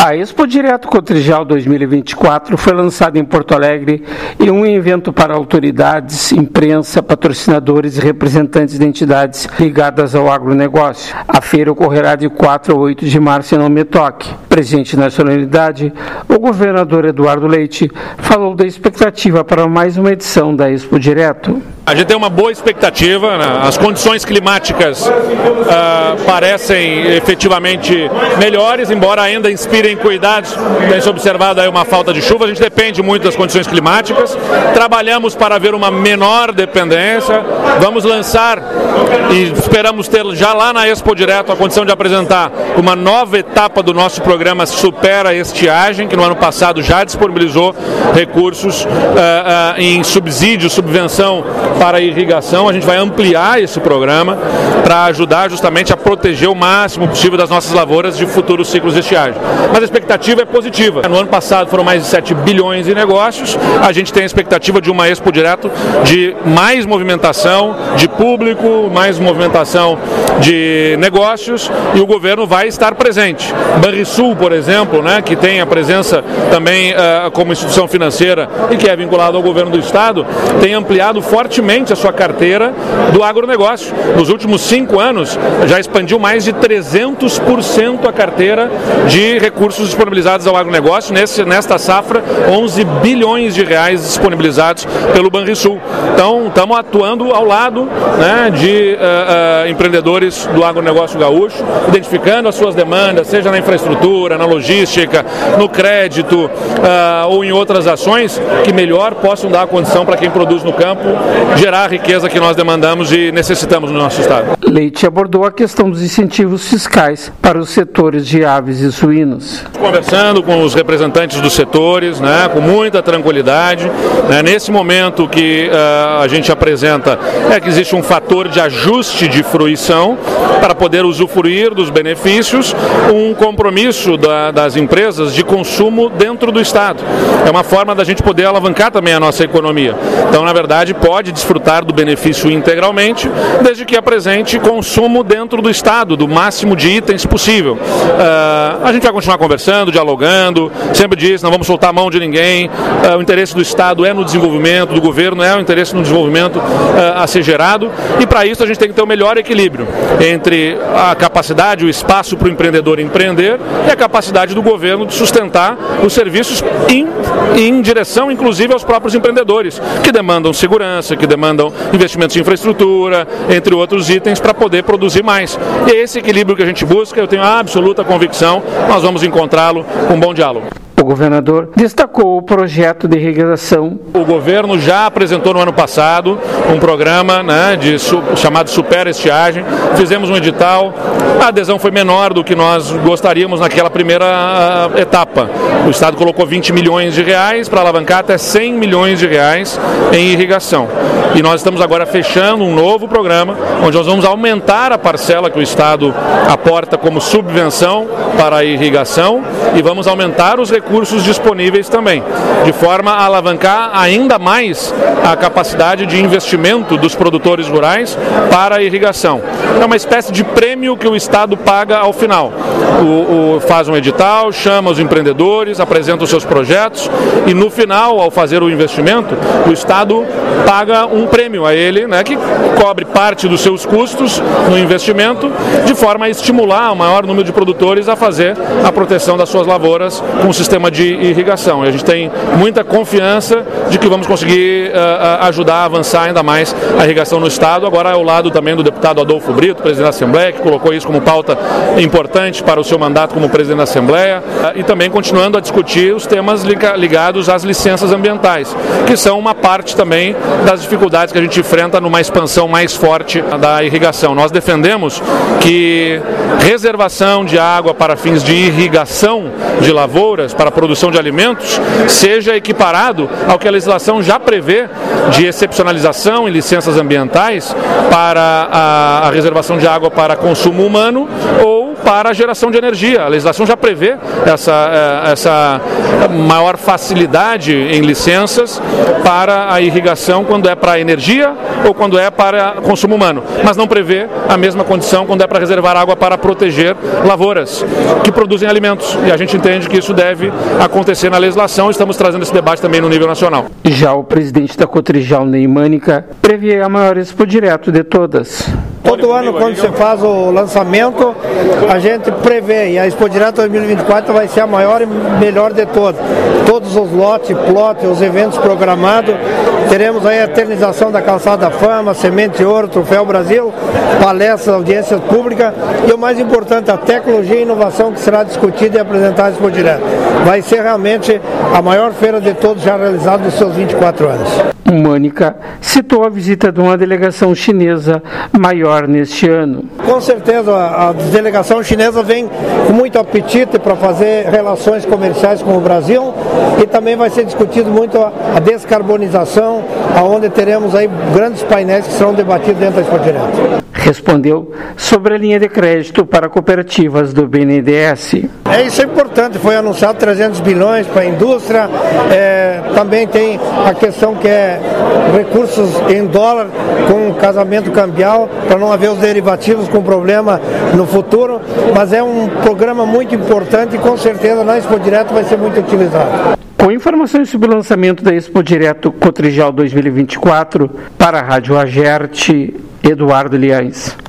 A Expo Direto Cotrijal 2024 foi lançada em Porto Alegre e um evento para autoridades, imprensa, patrocinadores e representantes de entidades ligadas ao agronegócio. A feira ocorrerá de 4 a 8 de março em Metoque. Presente na solenidade, o governador Eduardo Leite falou da expectativa para mais uma edição da Expo Direto. A gente tem uma boa expectativa, né? As condições climáticas parecem efetivamente melhores, embora ainda inspirem cuidados. Tem-se observado aí uma falta de chuva, a gente depende muito das condições climáticas. Trabalhamos para haver uma menor dependência. Vamos lançar e esperamos ter já lá na Expo Direto a condição de apresentar uma nova etapa do nosso programa Supera Estiagem, que no ano passado já disponibilizou recursos em subsídio, subvenção para a irrigação. A gente vai ampliar esse programa para ajudar justamente a proteger o máximo possível das nossas lavouras de futuros ciclos de estiagem. Mas a expectativa é positiva. No ano passado foram mais de 7 bilhões de negócios. A gente tem a expectativa de uma Expo Direto de mais movimentação de público, mais movimentação de negócios, e o governo vai estar presente. Banrisul, por exemplo, né, que tem a presença também como instituição financeira e que é vinculado ao governo do estado, tem ampliado fortemente a sua carteira do agronegócio. Nos últimos 5 anos já expandiu mais de 300% a carteira de recursos disponibilizados ao agronegócio. Nesta safra, 11 bilhões de reais disponibilizados pelo Banrisul. Então, estamos atuando ao lado, né, de empreendedores do agronegócio gaúcho, identificando as suas demandas, seja na infraestrutura, na logística, no crédito ou em outras ações que melhor possam dar a condição para quem produz no campo gerar a riqueza que nós demandamos e necessitamos no nosso estado. Leite abordou a questão dos incentivos fiscais para os setores de aves e suínos. Conversando com os representantes dos setores, né, com muita tranquilidade, né, nesse momento que a gente apresenta que existe um fator de ajuste de fruição para poder usufruir dos benefícios, um compromisso das empresas de consumo dentro do estado. É uma forma da gente poder alavancar também a nossa economia. Então, na verdade, pode desfrutar do benefício integralmente, desde que apresente consumo dentro do estado, do máximo de itens possível. A gente vai continuar conversando, dialogando, sempre diz, não vamos soltar a mão de ninguém, o interesse do estado é no desenvolvimento, do governo é o interesse no desenvolvimento a ser gerado, e para isso a gente tem que ter o melhor equilíbrio entre a capacidade, o espaço para o empreendedor empreender e a capacidade do governo de sustentar os serviços em direção, inclusive, aos próprios empreendedores, que demandam segurança, que demandam investimentos em infraestrutura, entre outros itens, para poder produzir mais. E é esse equilíbrio que a gente busca, eu tenho a absoluta convicção, nós vamos encontrá-lo com um bom diálogo. O governador destacou o projeto de irrigação. O governo já apresentou no ano passado um programa, né, chamado Supera Estiagem. Fizemos um edital, a adesão foi menor do que nós gostaríamos naquela primeira etapa. O estado colocou 20 milhões de reais para alavancar até 100 milhões de reais em irrigação. E nós estamos agora fechando um novo programa, onde nós vamos aumentar a parcela que o estado aporta como subvenção para a irrigação e vamos aumentar os recursos disponíveis também, de forma a alavancar ainda mais a capacidade de investimento dos produtores rurais para a irrigação. É uma espécie de prêmio que o estado paga ao final. Faz um edital, chama os empreendedores, apresenta os seus projetos e no final, ao fazer o investimento, o estado paga um prêmio a ele, né, que cobre parte dos seus custos no investimento, de forma a estimular o maior número de produtores a fazer a proteção das suas lavouras com o sistema de irrigação. E a gente tem muita confiança de que vamos conseguir ajudar a avançar ainda mais a irrigação no estado, agora ao lado também do deputado Adolfo Brito, presidente da Assembleia, que colocou isso como pauta importante para o seu mandato como presidente da Assembleia, e também continuando a discutir os temas ligados às licenças ambientais, que são uma parte também das dificuldades que a gente enfrenta numa expansão mais forte da irrigação. Nós defendemos que reservação de água para fins de irrigação de lavouras, para a produção de alimentos, seja equiparado ao que a legislação já prevê de excepcionalização em licenças ambientais para a reservação de água para consumo humano ou para a geração de energia. A legislação já prevê essa maior facilidade em licenças para a irrigação quando é para energia ou quando é para consumo humano, mas não prevê a mesma condição quando é para reservar água para proteger lavouras que produzem alimentos. E a gente entende que isso deve acontecer na legislação. Estamos trazendo esse debate também no nível nacional. Já o presidente da Cotrijal, Ney Mânica, prevê a maior Expo Direto de todas. Todo ano, quando você faz o lançamento, a gente prevê, e a Expo Direto 2024 vai ser a maior e melhor de todas. Todos os lotes, os eventos programados, teremos aí a eternização da Calçada da Fama, Semente de Ouro, Troféu Brasil, palestras, audiências públicas e o mais importante, a tecnologia e inovação que será discutida e apresentada na Expo Direto. Vai ser realmente a maior feira de todos já realizada nos seus 24 anos. Mânica citou a visita de uma delegação chinesa maior neste ano. Com certeza a delegação chinesa vem com muito apetite para fazer relações comerciais com o Brasil e também vai ser discutido muito a descarbonização, onde teremos aí grandes painéis que serão debatidos dentro da Expo Direto. Respondeu sobre a linha de crédito para cooperativas do BNDES. Isso é importante, foi anunciado 300 bilhões para a indústria, também tem a questão que é recursos em dólar com casamento cambial, para não haver os derivativos com problema no futuro, mas é um programa muito importante e com certeza na Expo Direto vai ser muito utilizado. Com informações sobre o lançamento da Expo Direto Cotrijal 2024, para a Rádio Agerte, Eduardo Liães.